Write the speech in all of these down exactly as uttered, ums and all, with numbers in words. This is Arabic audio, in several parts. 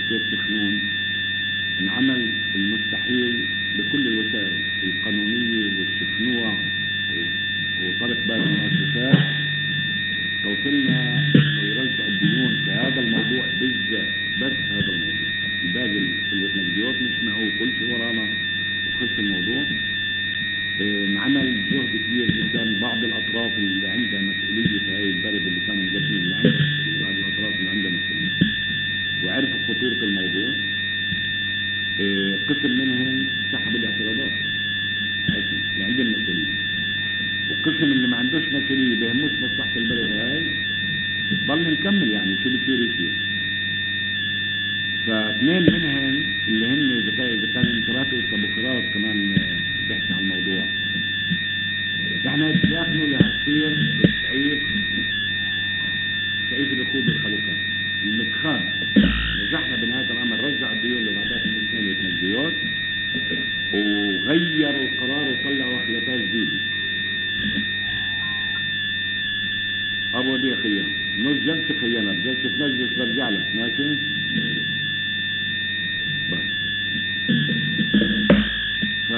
كيف تخنون انعمل المستحيل بكل الوسائل القانونية والشفنوع وطرق باقي المؤسسات توصلنا ويرجع الديون في هذا الموضوع بالذات، بس هذا الموضوع الباقي الوثنجديوت مش معه كل شيء ورانا وخلص الموضوع. انعمل جهد كبير جدا، بعض الاطراف اللي عندها مسؤوليه في هاي البلد اللي كانوا مقدمين اللي عندها مسؤوليه، بعض الاطراف اللي عندها مسؤوليه وعرفوا خطوره الموضوع، اه قسم منهم سحب الاعتراضات اللي عندهم مسؤوليه، وقسم اللي ما عندوش مسؤوليه بيهموش مصلحه البلد هاي ضل نكمل يعني شو بصير يصير. فاثنين منهم اللي هن اذا كان انتراتوا ابو فراس كمان بيحكي عن الموضوع، احنا اتفقنا لهالصير السعيد سعيد الركوب بالخلوقات المتخان نجحنا بنهايه الامر رجع الديون للعادات المسلمه والمجديات وغيروا القرار وطلعوا خلافات جديده. ابو وديع خيار نص جلسه خيانه بجلسه مجلس برجع لك ماشي بس. ف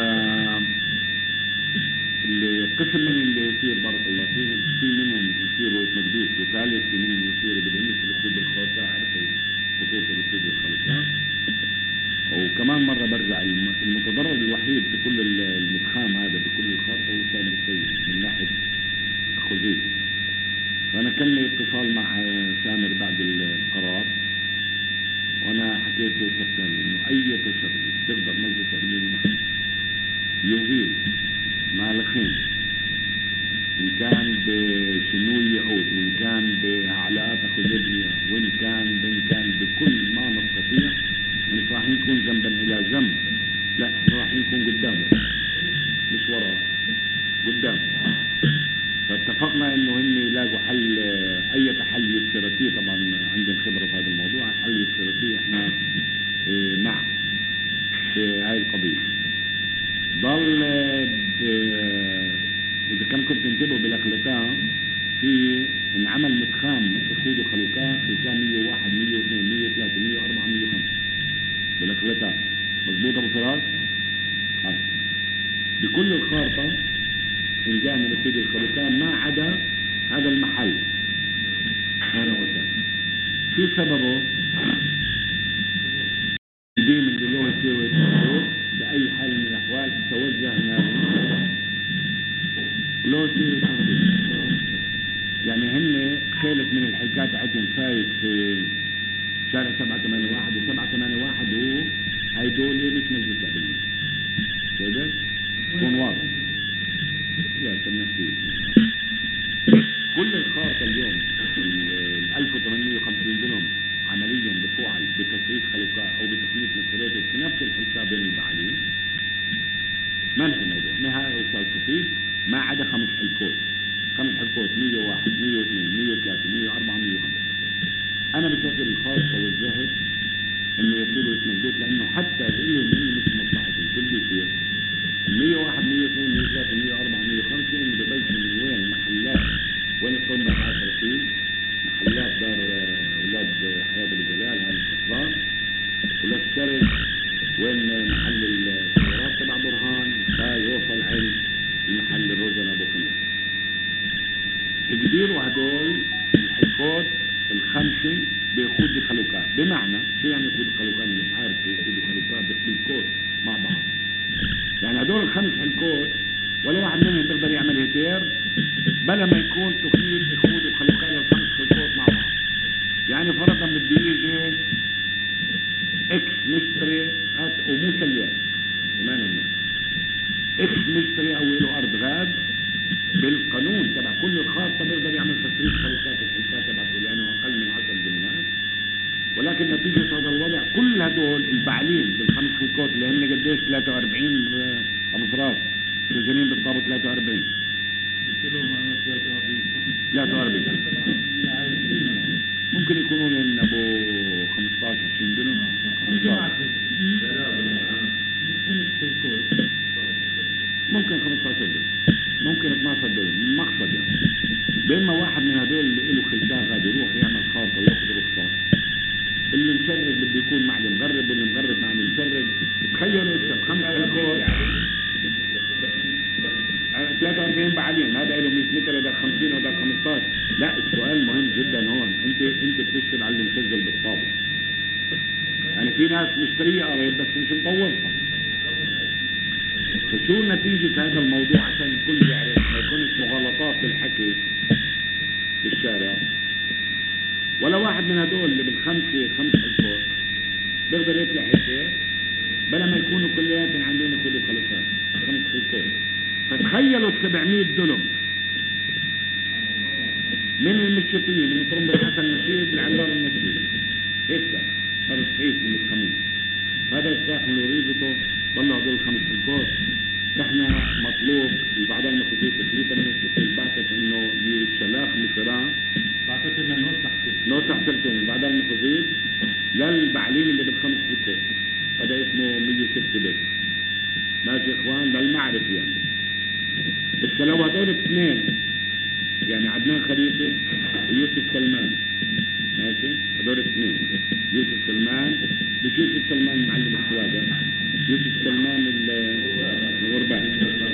القسم من اللي يصير بارك الله فيهم في منهم يصيروا يتمجدوش وثالث في منهم يصيروا بدهم يركبوا بالخوصة عرفوا خطوط الركوب بالخلطة. وكمان مرة برجع المتضرر الوحيد في كل المدخام هذا بكل الخارطة هو سامر السيد من ناحية أخو زيد. فأنا كان لي اتصال مع سامر بعد القرار وأنا حكيت له كابتن إنه أي تشريع تقدر مجلس أمير المحل يغير مالخين إن كان بشنو يعود وإن كان بأعلاءات أخو زيد وإن كان وإن كان بكل ما نستطيع مش راح نكون ذنبا إلى ذنب، لا راح نكون قدامه مش وراه قدامه. فاتفقنا انه هن يلاقوا حل، اي حل يسيرتي طبعا عندهم خبره في هذا الموضوع، حل يسيرتي احنا اه مع في هاي القضيه. ضل اه اذا كان كنت انتبهوا بالاخلاقات في انعمل متخام ياخذوا خلوقات في كان مية وواحد مية واثنين مية وثلاثة مية وأربعة مية وخمسة بالاخلاقات مضبوط ابو فراس. بكل الخارطه إن جاء من أخذ الخلطان ما عدا هذا المحل هنا وسهلا. شو سببه؟ دي من دلوه يصير ويتصور بأي حال من الأحوال توجه نار لو يصير ويتصور. يعني هن خيلة من الحلقات عندهم فايت في شارع سبعة ثمانية واحد وسبعة ثمانية واحد هو هيدول مش مجلس شعبيين كده يكون واضح. لا تنفي كل الخارطة اليوم ال ألف وثمانمية وخمسين دلهم عمليا بفعل بتصريف خلقاء او بتقنية مسؤوليته في نفس الحساب بين البعالين ما في موضوع نهائي وصال كثير ما عدا خمس حلقات خمس حلقات مية وواحد مية واثنين مية وثلاثة مية وأربعة مية وخمسة. انا بشكل الخارطة والزهد انه يصيروا يتمدوت لانه حتى يقول لهم انه مش مصلحتي كل يصير مية وواحد مية واثنين مية وثلاثة مية وأربعة مية وخمسة اللي ببلشوا من وين محلات وين الطنبة عشرة فيه محلات دار أولاد حياة أبو جلال هذا الأطفال ولا السرد وين محل السيارات تبع برهان يوصل عند المحل الرجل أبو خميس. يقدروا هدول الحلقات الخمسة بياخدوا خلوقات. بمعنى شو يعني ياخدوا خلوقات؟ مش عارف ياخدوا خلوقات بس بالكود مع بعض. يعني هدول الخمس حلقات ولا واحد منهم بيقدر يعمل هتير بلا ما يكون تخيل يخوض وخلقان الخمس حلقات مع بعض. يعني فرضا بدي يجي اكس مشتري ومو سيار كمان الناس اكس مشتري او له ارض غاب بالقانون تبع كل الخارطه بيقدر يعمل تصريف خلقات الحلقات تبعته لانه اقل من عشر دنانير، ولكن نتيجة هذا الوضع كل هدول البعلين بالخمس حلقات اللي هن قديش ثلاثة وأربعين ابو فراس سجنين بالضبط ثلاثة وأربعين ثلاثة وأربعين ممكن يكونوا لهم ابو خمسطعش عشرين دنم ممكن خمسطعش دنم ممكن اثناشر دنم المقصد يعني بينما واحد من هدول اللي له خلقات غادي يروح يعمل خارطة وياخذ رخصة اللي مشرد بده يكون معلم انت بتشتغل على اللي مسجل بالطابع. يعني في ناس مشتريه قريب بس مش مطورها. فشو نتيجة هذا الموضوع عشان الكل يعرف ما يكونش مغالطات بالحكي بالشارع؟ ولا واحد من هدول اللي بالخمسة خمس حلقات بيقدر يطلع حكي بلا ما يكونوا كلياتهم عاملين ياخذوا خلفات خمس حلقات. فتخيلوا سبعمية دولم من المشيطين من طرم الحسن النشيد لعمار النشيد هيك هذا صحيح من الخميس. هذا الصاح من وريدته ضلوا هذول الخمس حلقات. احنا مطلوب بعد ما خذيت تكليفا من السفير بعثت انه يتشلاخ مصران بعثت لنا نوسح نوسح سلطين بعد ما خذيت للبعليم اللي بالخمس حلقات. هذا اسمه مية وستة بيت. ماشي يا اخوان للمعرف يعني. بس لو هذول اثنين يعني عدنان خليفه ويوسف سلمان ماشي هذول اثنين يوسف سلمان مش يوسف سلمان معلم السواقه يوسف سلمان الغربان.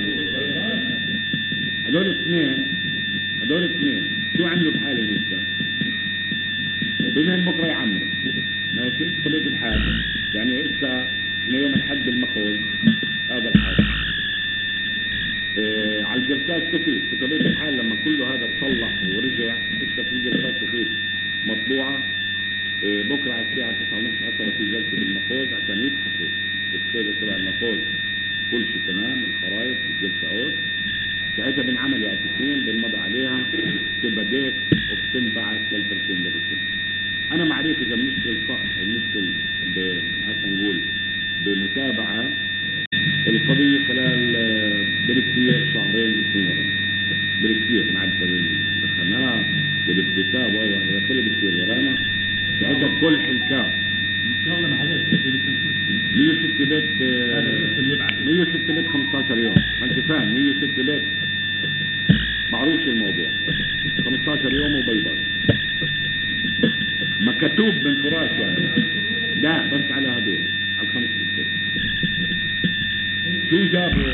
هذول اثنين هذول اثنين شو عملوا بحالهم هسه؟ بينهم بكره يعمروا ماشي طلعت الحال يعني هسه احنا يوم الحد بالمخوز هذا الحال إيه على الجلسات سفيت بطبيعة الحال لما كله هذا تصلح ورجع لسه في جلسات سفيت مطبوعة. إيه بكره على الساعة تسعة ونص عشرة في جلسة بالمخوز عشان يبحثوا السيدة تبع المخوز كل شيء تمام الخرائط الجلسات ساعتها بنعمل اعتكافين بنمضي عليها تبقى ديت وبتنبعث للترسيم للرسم. انا معرفة اذا بنشتغل صح او بنشتغل هسه نقول بمتابعة القضية خلال بالكثير شهرين اثنين بالكثير مع الخناق والابتسام وهي كل بالكثير ورانا ساعتها كل حلقات ان شاء الله ما حدث مية وستة بيت مية وستة بيت خمستاشر يوم. ما انت فاهم مية وستة بيت معروفش الموضوع خمستاشر يوم وبيضاء مكتوب من فراش يعني لا بس على هدول على الخمس بيت. شو جابوا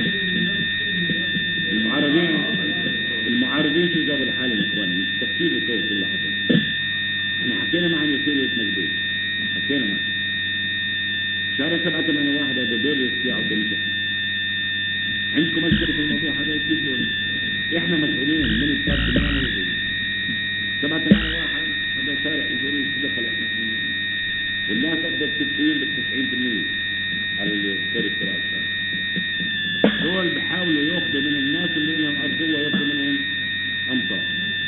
المعارضين المعارضين شو جابوا لحالهم اخواني تفكير وتوب كل لحظه. احنا حكينا معهم يصير يتنقدوا حكينا معهم شهر سبعة ثمانية واحد هذا دور يستيعوا بنجح. عندكم مشكلة في الموضوع هذا كيف دول؟ احنا مسؤولين من الشاب بالله موجود سبعة ثمانية واحد هذا شارع يجري دخل احنا والناس تقدر تسعين بالتسعين بالمية على الدور التراث. دول بحاولوا ياخذوا من الناس اللي لهم ارجوه ياخذوا منهم امطار.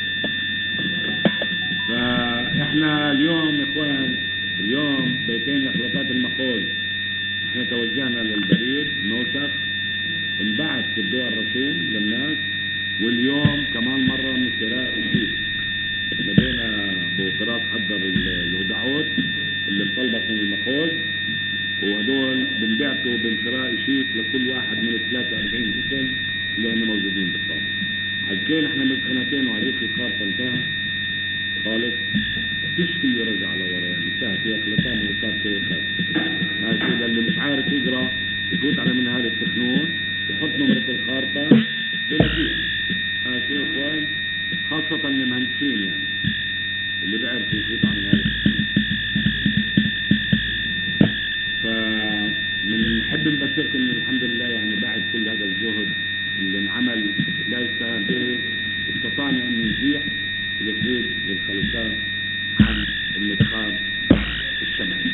فاحنا اليوم يا اخوان اليوم بيتين اخلاقات المخوز احنا توجهنا للبريد نوسخ انبعث الدواء الرسوم للناس. واليوم كمان مرة من شراء الشيك بدينا بوفرات حضر الودعوت اللي مطلبت من المخوز وهدول بنبعتوا بشراء شيك لكل واحد من ثلاثة وأربعين اسم اللي هم موجودين بالطابع. حكينا احنا من سنتين وهذيك الخارطة انتهى خالص فيش فيه رجع على ورا يعني انتهى فيها ثلاثة وصار فيه خارطة ماشي. اللي مش عارف يقرا يفوت على منهال التخنون يحط نمرة الخارطة بلاقيها ماشي يا اخوان خاصة المهندسين يعني اللي بيعرفوا يفوت على منهال التخنون. فبنحب نبشركم ان الحمد لله يعني بعد كل هذا الجهد اللي انعمل لا يستاهل به استطعنا ان نزيح اليهود للخلفاء عن الانتخاب الشمالي.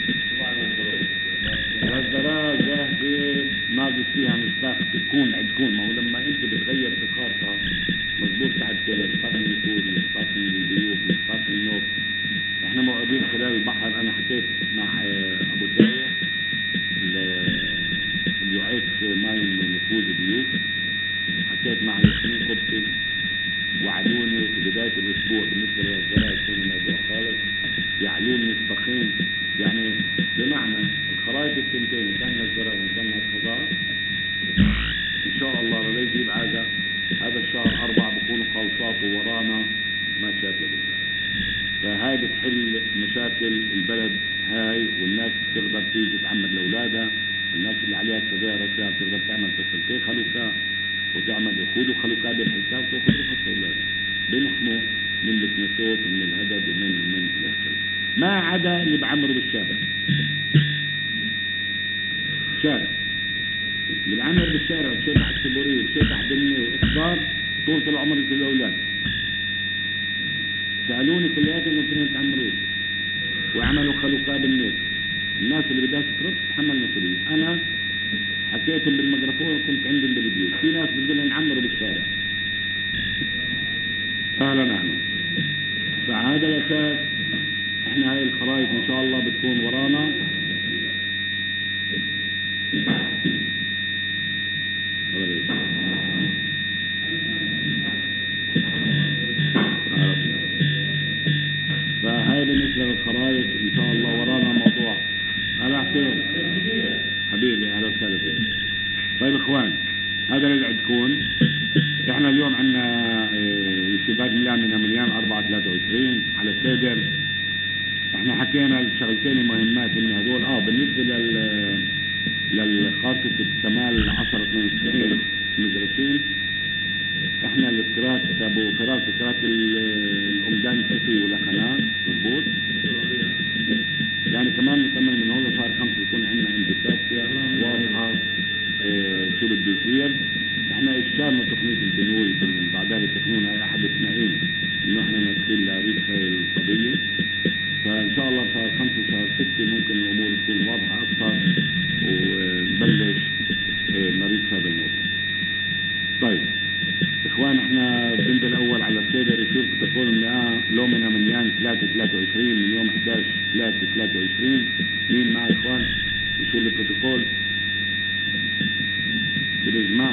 والزراعة جاهزة ناقص فيها مصداق تكون عندكم. ما هو لما انت بتغير في خارطة مضبوط تحت مصداق من النفوذ مصداق من الضيوف مصداق من النوف. احنا موعودين خلال البحر. انا حكيت مع ابو زايد اللي يعيد ماي من نفوذ الضيوف. حكيت مع ياسمين قبطي وعدوني في بداية الاسبوع بالنسبة للزراعة يكون الموضوع خالص يعلون مصداقين يعني بمعنى الخرائط السنتين كان الزراعة وكان الفضاء ان شاء الله رح يجيب هذا هذا الشهر أربعة بكونوا خلصات ورانا ما شاكل. فهاي بتحل مشاكل البلد هاي والناس تقدر تيجي تعمد لاولادها. الناس اللي عليها سيارة تقدر تعمل تسلتين خلوكا وتعمل يخوضوا خلوكا بالحساب وتاخذ رخص اولادها. بنحموا من الكنيسوت ومن الهدد ومن من الأسفل، ما عدا اللي بعمروا بالشارع. شارع اللي بعمر بالشارع وشيطع السبوري وشيطع بني وإخبار طولة العمر في الأولاد. سألوني كلياتهم قلت لهم تعمروش وعملوا خلوقات بالناس. الناس اللي بدها تترد تتحمل مسؤولية. أنا حكيتهم بالميكروفون وكنت عندهم بالبيوت. في ناس بتقول لهم عمروا بالشارع. أهلا أهلا. فهذا الأساس احنا هاي الخرائط إن شاء الله بتكون ورانا. فهاي بالنسبة للخرائط إن شاء الله ورانا موضوع. أهلا حسين حبيبي أهلا وسهلا فيك. طيب إخوان هذا اللي عندكم. احنا اليوم عندنا يشتغل ملامنا من ايام أربعة ثلاثة وعشرين على السيدر. احنا حكينا الشغلتين المهمات ان هذول اه بالنسبه لل للخاصه الكمال عشرة اثنين وتسعين مدرسين. احنا القراءات ابو قراءه قراءه الامدان الفقهي والخناق مضبوط. يعني كمان نكمل من هون لشهر خمسة يكون عندنا انديكاسيا واضحه اه شو بده يصير. احنا اشتغلنا تقنيه البنوي بعد ذلك تقنون هاي احد اثنين انه احنا ندخل لريف هاي القضيه. فان شاء الله شهر خمسة شهر ستة ممكن الامور تكون واضحه اكثر ونبلش اه نريد هذا الموضوع. طيب اخوان احنا البند الاول على السيدر يصير بروتوكول المئة لومنا من يان ثلاثة ثلاثة وعشرين من يوم احد عشر ثلاثة ثلاثة وعشرين. مين معي اخوان يصير البروتوكول بالاجماع.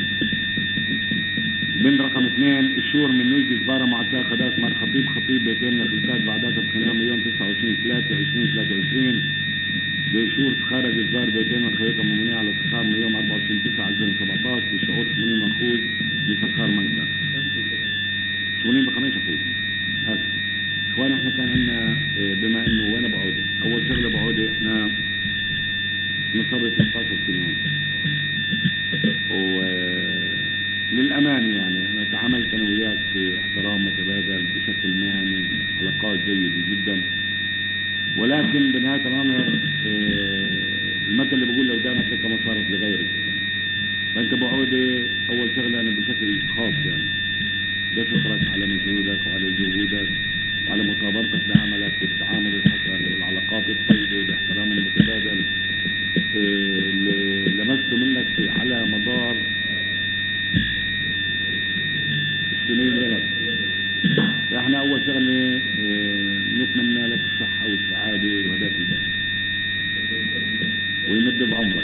بند رقم اثنين الشهور من نويجي زبارة معسكر خداس مع الخطيب خطيب بيتين نفلتات بعدات بخنام يوم تسعة وعشرين ثلاثة عشرين ثلاثة وعشرين. بشهور خارج الزبار بيتين الخيطة الممنية على السخار من يوم أربعة وعشرين تسعة ألفين وسبعطعش بشعور ثمانين منخوذ لسخار منكر ثمانين بخميس أخوذ. هسه اخوان احنا كان عندنا بما انه وانا بعودة اول شغلة بعودة احنا نصرف ستة عشر سنين وللأمان يعني أنا تعاملت أنا وياك في احترام متبادل بشكل مهني علاقات جيدة جدا. ولكن بنهاية الأمر المثل اللي بقول لو دامت لك ما صارت لغيرك. فأنت بعودة أول شغلة أنا بشكل خاص يعني بشكرك على مجهودك وعلى جهودك وعلى مصابرتك لعملك والتعامل الحسن والعلاقات الطيبة والاحترام المتبادل اللي لمسته منك على مدار السنين لك. احنا اول شغله نتمنى لك الصحه والسعاده وهداك البلد ويمد بعمرك.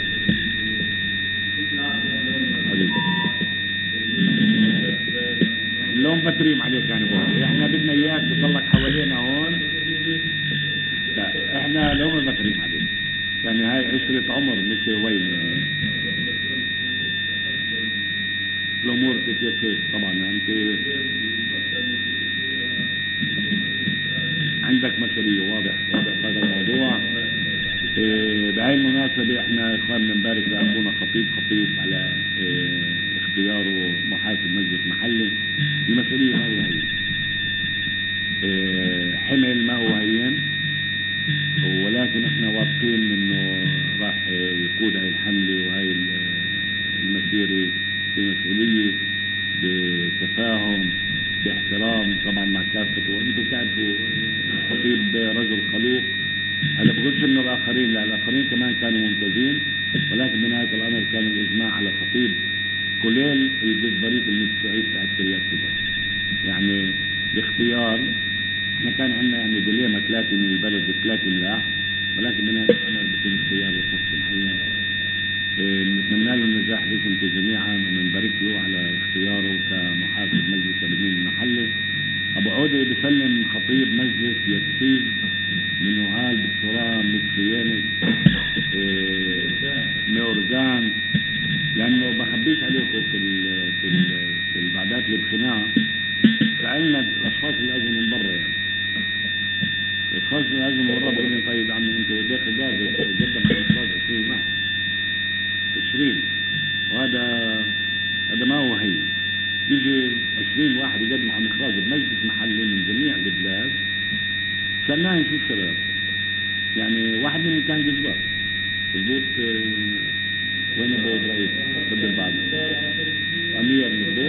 اللهم بتريم عليك يعني بقول احنا بدنا اياك تضلك حوالينا هون. لا احنا اللهم بتريم عليك يعني هاي عشرة عمر مش وين الامور تتيسر. طبعا انت عندك مسؤوليه واضح واضح هذا الموضوع. اه بهاي المناسبه احنا اخواننا نبارك لاخونا خطيب خطيب على اه اختياره محاسب مجلس محلي. المسؤوليه ما هي هين اه حمل ما هو هين ولكن احنا واثقين انه راح يقود هاي الحمله وهاي المسيره بمسؤوليه بتفاهم باحترام طبعا مع كافته. وانتم تعرفوا خطيب رجل خلوق. انا بقولش انه الاخرين لا الاخرين كمان كانوا ممتازين ولكن بنهايه الامر كان الاجماع على خطيب كليل الجزبريت المدفعي بتاعت كريات كبر. يعني باختيار احنا كان عندنا يعني ديليما ثلاثه من البلد وثلاثه ملاح ولكن بنهايه الامر بيكون اختيار لشخص معين. اه نتمنى له النجاح باسمكم جميعا ونبارك له على اختياره كمحاسب مجلس الامين المحلي. ابو عوده بسلم خطيب مجلس يكسيب من نهال بالتراب مكسيانس اه مورزان. لانه بخبيش عليكم في ال في ال في البعدات اللي بخناق سالنا الاشخاص اللي اجوا من برا يعني الاشخاص اللي اجوا من برا بقول لي طيب عمي انت داخل جاز قدم على الاشخاص عشرين واحد عشرين وهذا هذا ما هو هي يجي عشرين واحد يقدم على مخراج بمجلس محلي من سألناه شو السبب؟ يعني واحد منهم كان جزبار مضبوط. وين ابو ابراهيم؟ بدل بعد امير مضبوط.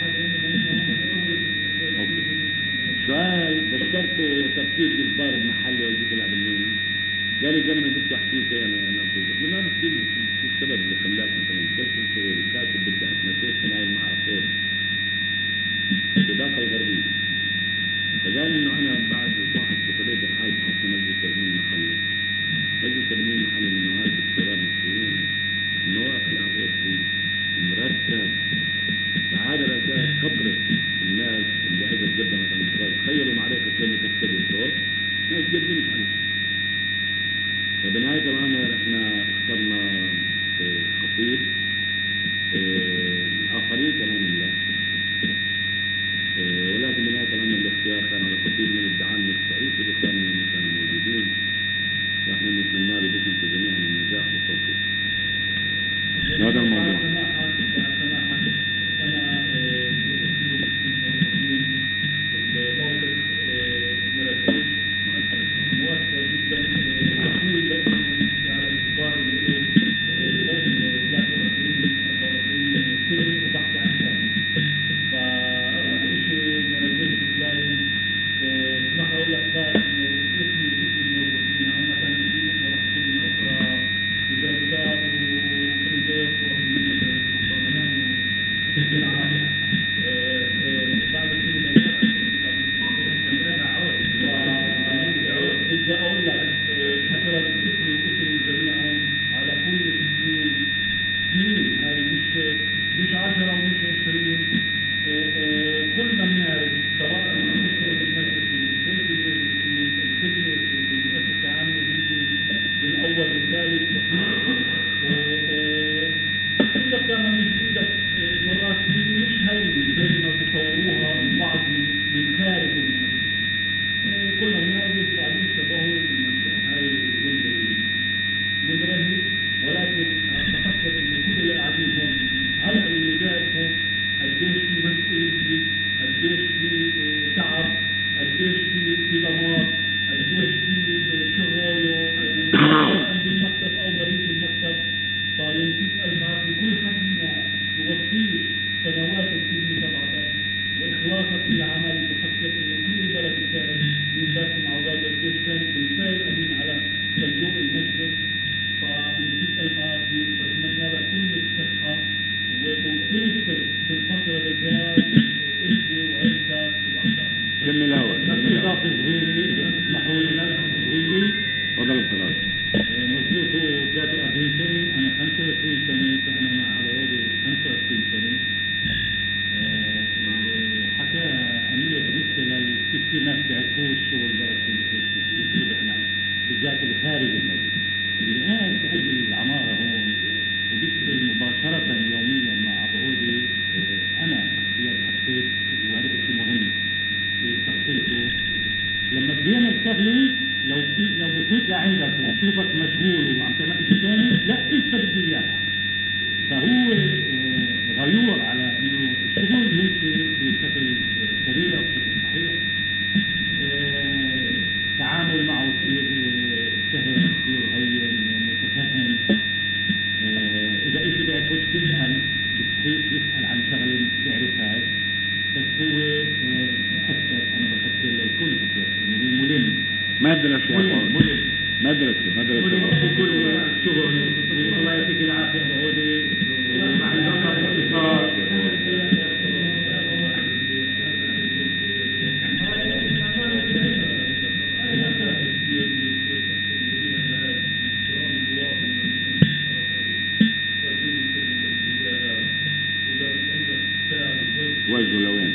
سؤال ذكرته تفكير جزبار بمحل والديك العبنين، قال لي انا ما بدي احكي شيء، انا انا قلت له انا احكي لي شو السبب اللي خلاك مثلا كيف تسوي الكاتب بدي اتمشيت نايم مع عصور في الضفه الغربيه. فقال انه انا بعد واحد بطبيعه الحال بحط مجلس ترميم محلي، مجلس ترميم محلي من نوعات الشباب المسؤولين نوع في العبور فيه مرتب. فهذا الاساس خبرت الناس اللي اجت جدا مثلا الشباب تخيلوا معرفه كلمه تكتب الصوت ناس جدين عليه. فبنهايه الامر احنا اخترنا خطيب، الاخرين كمان الله، ولكن بنهايه الامر الاختيار كان على خطيب من الدعم الصعيد بالاخوان اللي كانوا موجودين. نحن نتمنى لكم جميعا النجاح والتوفيق. هذا الموضوع. موفر جدا يقول لكم على اعتبار كلمه وبحث عن كلمه. فشيء منزل اللاين اسمح اقول لك بقى انه اسمي واسم الموظفين عامه في كل اخرى وزارات وفريدات ومؤمنين العالم بعد كل ما بدي اقول لك حسب اسمي واسم جميعا على كل سنين سنين، هاي مش مش عشرة ومش عشرين، كلنا بنعرف سواء المشكلة بالمجلس السجن بالمؤسسة العامة بالاول والثالث كلها كمان مش بايدك مرات مش هينة زي ما بيصوروها البعض من خارج المجلس. كلنا بنعرف بعدين شبهه بالمجلس هاي المدرسة، ولكن تفكر ان كل اللي قاعدين هون على اللي قاعد هون قديش في مسؤولية، قديش في تعب، قديش في في دمار، قديش في شغل عند المكتب او مريض المكتب. فيمكن تسأل في كل حد منا يوفيه سنوات السجن تبعتك واخلاصك في العمل. بفكر انه كل بلد بتعرف من ذات المعوضات قديش كان بالفعل امين على صندوق المسجد. فيمكن تسأل فاتمنى لك كل الصحة وتنسى في الفترة اللي جاية انت وعيلتك واحدك. كم الهواء؟ اضافة صغيرة اسمحوا لي صغيرة. تفضل الثلاث. مضبوط، هو ثلاثة وأربعين سنة، أنا خمسة وعشرين سنة، فأنا مع عوضي خمسة وعشرين سنة. حكى أمير بالنسبة لكيف في ناس بيعرفوا الشغل ده في احنا بالذات اللي خارج المجلس. اللي قاعد بأجل العمارة هون وبيشتغل مباشرة يوميا مع عوضي، أنا شخصيا حسيت وهذا شيء مهم في شخصيته. لما بيعمل شغله لو لو بفوت لعندك وشوفك مشغول وعم تعمل شيء ثاني، لا انت بدي اياها. فهو غيور على انه الشغل يمشي بشكل سريع وبشكل صحيح. التعامل معه كثير سهل، كثير هين، متفهم. اذا شيء بيعرفوش تسال بتحيث يسال عن شغله ما بتعرفهاش. بس هو اكثر انا بفكر للكل بفكر انه هو ملم. مدرسة ملم ملم مدرسة مدرسة في كل شغل. الله يعطيك العافية أبو عودي مع النقر والاتصال. وجهه لوين؟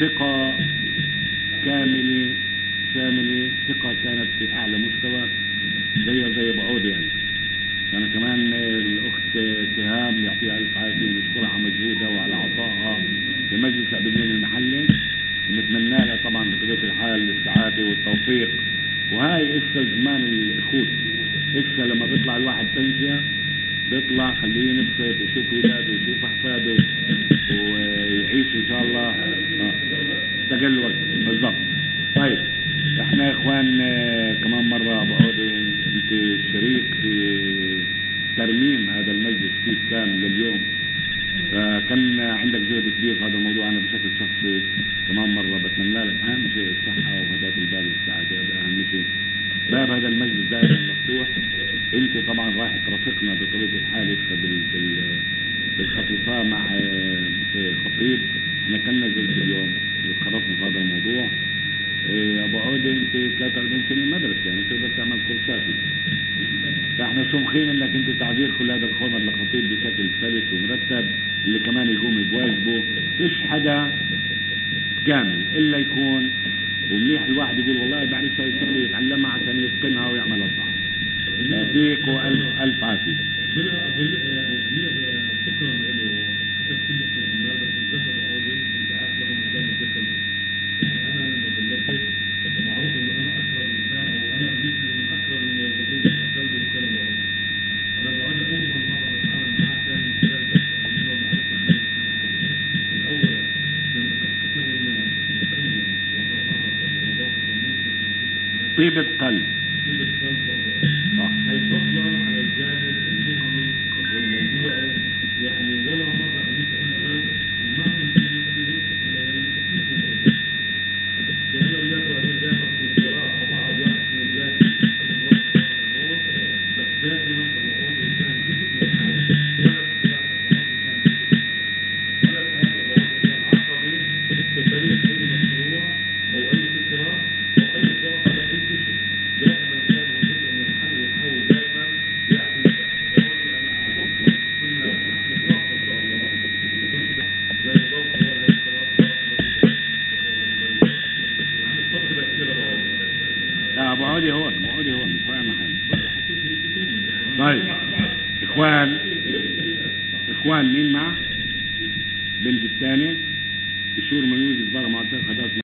ثقة كاملة شاملة، ثقة كانت في أعلى مستوى زي زي بعود يعني. أنا كمان الأخت تهام يعطيها ألف عافية نشكرها على مجهودها وعلى عطائها في مجلس أبنين المحلي، ونتمنى لها طبعا بطبيعة الحال السعادة والتوفيق. وهاي إسا زمان الإخوت، إسا لما بيطلع الواحد بنسيا بيطلع خليه ينبسط ويشوف ولاده ويشوف أحفاده ويعيش إن شاء الله آه. استغل وقت بالضبط. طيب احنا يا اخوان آه كمان مرة ابو عودة انت شريك في ترميم هذا المجلس كيف كان لليوم، فكان عندك جهد كبير في هذا الموضوع. انا بشكل شخصي كمان مرة بتمنى لك اهم شيء الصحة وهداية البال والسعادة، هذا اهم شيء. باب هذا المجلس دائما مفتوح. انت طبعا راح ترافقنا بطريقة الحال بال بال بالخطيفة مع خطيب. احنا كنا زلت اليوم خلصنا في هذا الموضوع. إيه ابو عودة انت ثلاثة وأربعين سنة مدرسة يعني تقدر تعمل كورسات، فاحنا سمخين انك انت تعبير كل هذا الخبر لخطيب بشكل سلس ومرتب اللي كمان يقوم بواجبه. فيش حدا كامل الا يكون ومنيح الواحد يقول والله بعرف هاي الشغله يتعلمها عشان يتقنها ويعملها صح. يعطيك والف الف عافيه. شكرا له كل الاستثمار بس الزهر عودي انت عارف له مكان الدخل. يعني انا لما بلشت معروف انه انا اكثر انسان او انا بالنسبه من اكثر الموظفين في قلبي الكلام معروف. انا بعد اول مره بتعامل معاه كان من خلال بس انه معرفه الاول لما تحكي الناس تقيم وتطهر ووظائف طيبة قلب طيبة قلب صح هيفضل على الجانب المهني والموضوعي. يعني ولا مرة قلت عنه وما كنت ممثله إلا لما تكون ممثله. لأنه يقرأ دائما في القراءة بعض واحد من ذلك بس دائما الوقود كان جزء من الحياة ولا في ولا في هذا الوقود كان عصبي في طريق أي مشروع أو أي فكرة أو أي ضغط أو أي شيء. دائما كان جزء من الحل ويحاول دائما يعطي لا ابو عودي هون ابو عودي هون مش فاهم حاجه. طيب اخوان اخوان مين معه؟ بنت الثاني بشور من يوجد بره معطيها خدات